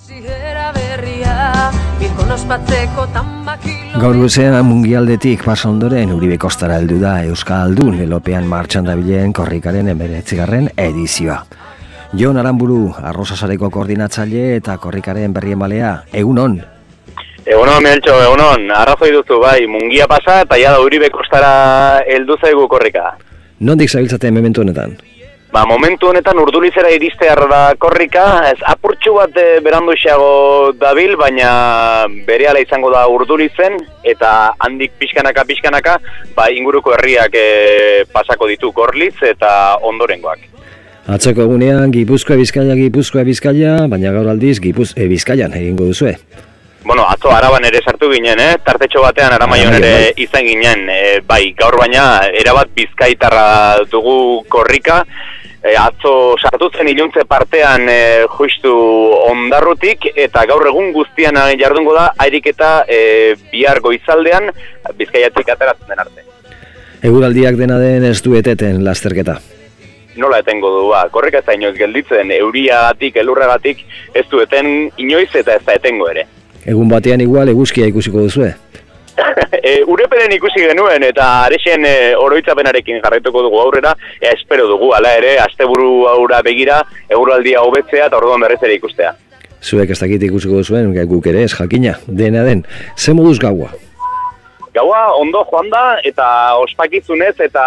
Gaur goizean mundialdetik pasa ondoren Uribe Kostara heldu da Euskaldun elopean martxan dabilen korrikaren 19. edizioa. Jon Aramburu, Arrosasareko koordinatzaile eta korrikaren berriemalea, egunon? Egunon, Meltxo, egunon, arrazoi duzu, bai, mungia pasa eta ja da Uribe Kostara heldu zaigu korrika. Nondik zabiltzate momentu honetan? Momentu honetan Urdulizera iristear da korrika, ez apurtxu bat beranduxeago dabil, baina berehala izango da Urdulizen, eta handik pixkanaka, inguruko herriak pasako ditu Gorliz eta ondorengoak. Atzoko egunean Gipuzkoa Bizkaia, baina gaur aldiz Bizkaian egingo duzue. Bueno, atzo Araban ere sartu ginen, tartetxo batean Aramaion ere izan ginen, bai, gaur baina erabat Bizkaitarra dugu korrika. Atzo sartu zen iluntze partean justu ondarrutik, eta gaur egun guztian jardungo da airiketa bihar goizaldean Bizkaiatik ateratzen den arte. Eguraldiak dena den ez du eteten lasterketa. Nola etengo du, korrika ez da inoiz gelditzen, euriagatik, elurragatik ez du eten inoiz eta ez da etengo ere. Egun batean igual eguzkia ikusiko duzue. Urepelen ikusi genuen eta arexen oroitzapenarekin jarraituko dugu aurrera, espero dugu, hala ere, asteburu aurra begira, eguraldia hobetzea eta orduan berriz ere ikustea. Zuek ez dakit ikusiko duzuen, guk ere ez jakina, dena den, ze moduz gaua? Gaua ondo joan da eta ospakizunez eta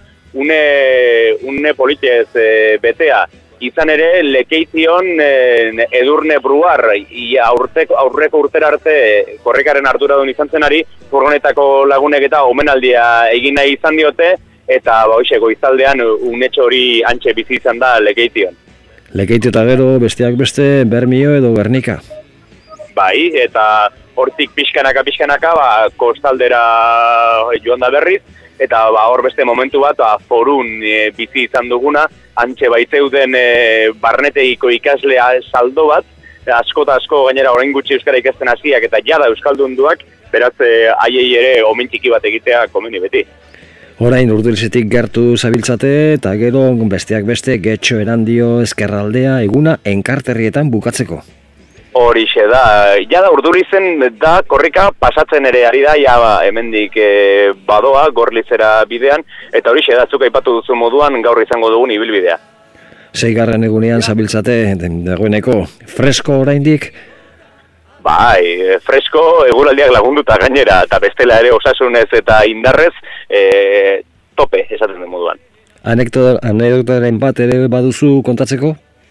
une politez betea. Izan ere, Lekeition Edurne Bruar, aurreko urtera arte korrikaren arduradun izan zenari, furgonetako lagunek eta omenaldia egin nahi izan diote, eta goizaldean unetxo hori antxe bizi izan da Lekeition. Lekeitio eta gero, besteak beste, Bermio edo Gernika. Bai, eta hortik pixkanaka, kostaldera joan da berriz, eta hor beste momentu bat forun bizi izan duguna, antxe baitzeuden barnetegiko ikaslea saldo bat, asko gainera orain gutxi euskara ikasten hasiak eta jada euskaldunduak, beraz haiei ere omen txiki bat egitea komeni beti. Orain Urdulizetik gertu zabiltzate eta gero besteak beste Getxo, Erandio, Ezkerraldea, eguna enkarterrietan bukatzeko. Horixe da, jada Urdulizen da korrika pasatzen ere ari da, hemendik badoa Gorlizera bidean, eta horixe da, zuk aipatu duzu moduan gaur izango dugun ibilbidea. 6. egunean zabiltzate, dagoeneko, fresko oraindik? Bai, fresko eguraldiak lagunduta gainera, eta bestela ere osasunez eta indarrez, tope esaten den moduan. Anekdotaren bat ere baduzu kontatzeko?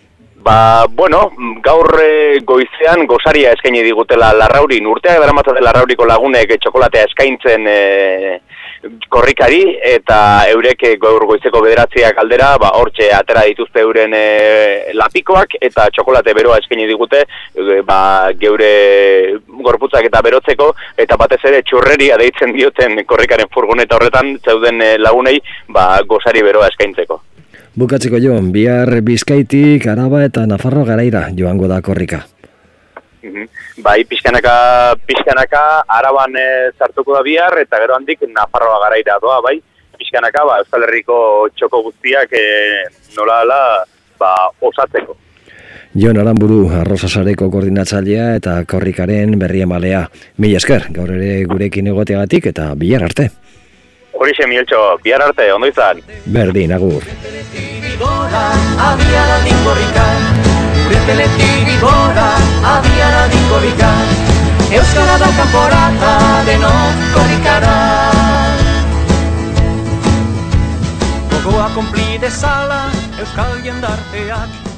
Gaur goizean gosaria eskaini digutela Larraurin, urteak daramatzate Larrauriko lagunek txokolatea eskaintzen korrikari, eta eurek gaur goizeko 9 aldera, hortxe atera dituzte euren lapikoak, eta txokolate beroa eskaini digute, geure gorputzak eta berotzeko, eta batez ere txurreria deitzen dioten korrikaren furgoneta horretan, zeuden lagunei gosari beroa eskaintzeko. Bukatzeko Jon, bihar Bizkaitik, Araba eta Nafarroa garaira joango da korrika. Bai, pixkanaka Araban sartuko da bihar, eta gero handik Nafarroa garaira doa, bai, pixkanaka Euskal Herriko txoko guztiak nola osatzeko. Jon Aramburu, Arrosasareko koordinatzailea eta korrikaren berriemalea. Mila esker, gaur ere gurekin egoteagatik eta bihar arte. Horixe, Mieltxo, bihar arte, ondo izan. Berdin, agur. Euskara da kanporata denok korrikara. Gogoa konpli dezala Euskal jendarteak